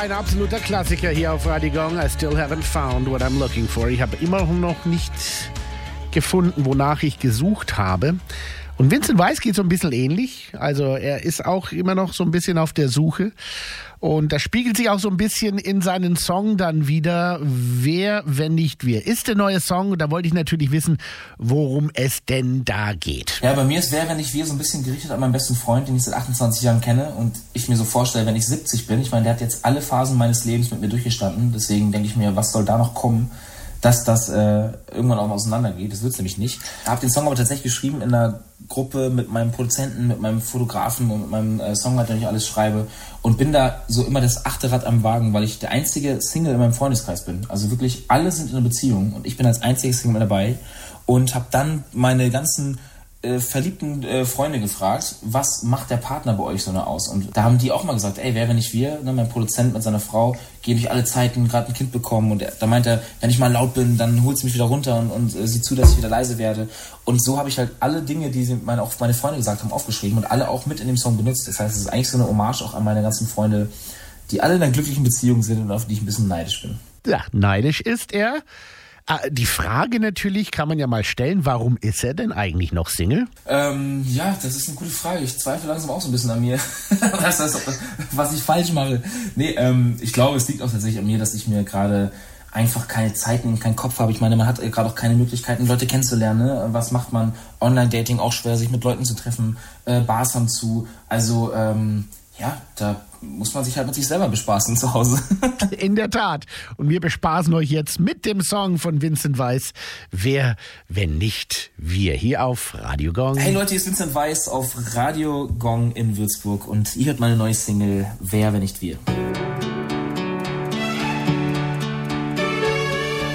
ein absoluter Klassiker hier auf Radio Gong. I still haven't found what I'm looking for. Ich habe immer noch nicht gefunden, wonach ich gesucht habe. Und Vincent Weiss geht so ein bisschen ähnlich. Also er ist auch immer noch so ein bisschen auf der Suche. Und das spiegelt sich auch so ein bisschen in seinen Song dann wieder. Wer, wenn nicht wir, ist der neue Song. Und da wollte ich natürlich wissen, worum es denn da geht. Ja, bei mir ist Wer, wenn nicht wir so ein bisschen gerichtet an meinen besten Freund, den ich seit 28 Jahren kenne. Und ich mir so vorstelle, wenn ich 70 bin, ich meine, der hat jetzt alle Phasen meines Lebens mit mir durchgestanden. Deswegen denke ich mir, was soll da noch kommen, dass das irgendwann auch mal auseinandergeht. Das wird es nämlich nicht. Ich habe den Song aber tatsächlich geschrieben in einer Gruppe mit meinem Produzenten, mit meinem Fotografen und mit meinem Songwriter, den ich alles schreibe. Und bin da so immer das 8. Rad am Wagen, weil ich der einzige Single in meinem Freundeskreis bin. Also wirklich alle sind in einer Beziehung und ich bin als einziges Single mit dabei. Und habe dann meine ganzen verliebten Freunde gefragt, was macht der Partner bei euch so aus? Und da haben die auch mal gesagt, ey, wer, wenn nicht wir, ne, mein Produzent mit seiner Frau, gehen durch alle Zeiten, gerade ein Kind bekommen. Und da meint er, wenn ich mal laut bin, dann holt sie mich wieder runter und sieht zu, dass ich wieder leise werde. Und so habe ich halt alle Dinge, die auch meine Freunde gesagt haben, aufgeschrieben und alle auch mit in dem Song benutzt. Das heißt, es ist eigentlich so eine Hommage auch an meine ganzen Freunde, die alle in einer glücklichen Beziehung sind und auf die ich ein bisschen neidisch bin. Ja, neidisch ist er. Die Frage natürlich kann man ja mal stellen, warum ist er denn eigentlich noch Single? Ja, das ist eine gute Frage. Ich zweifle langsam auch so ein bisschen an mir, was ich falsch mache. Nee, ich glaube, es liegt auch tatsächlich an mir, dass ich mir gerade einfach keine Zeit und keinen Kopf habe. Ich meine, man hat gerade auch keine Möglichkeiten, Leute kennenzulernen. Ne? Was macht man? Online-Dating auch schwer, sich mit Leuten zu treffen. Bars haben zu. Also, ja, da muss man sich halt mit sich selber bespaßen zu Hause. In der Tat. Und wir bespaßen euch jetzt mit dem Song von Vincent Weiss. Wer, wenn nicht wir, hier auf Radio Gong. Hey Leute, hier ist Vincent Weiss auf Radio Gong in Würzburg und ihr hört meine neue Single Wer, wenn nicht wir.